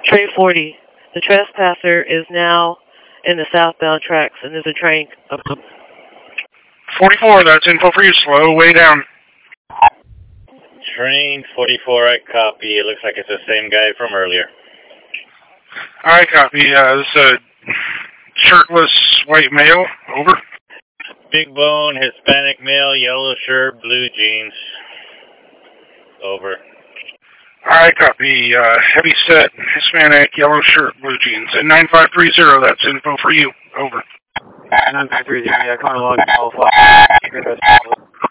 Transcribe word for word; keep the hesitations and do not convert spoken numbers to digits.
Train forty. The trespasser is now in the southbound tracks, and there's a train up. forty-four, that's info for you. Slow way down. Train forty-four, I copy. It looks like it's the same guy from earlier. I copy. Uh, this is a shirtless white male. Over. Big bone, Hispanic male, yellow shirt, blue jeans. Over. I copy. Uh, heavy set, Hispanic, yellow shirt, blue jeans. At nine five three zero, that's info for you. Over. nine five three zero, yeah, Connor Log, Alpha.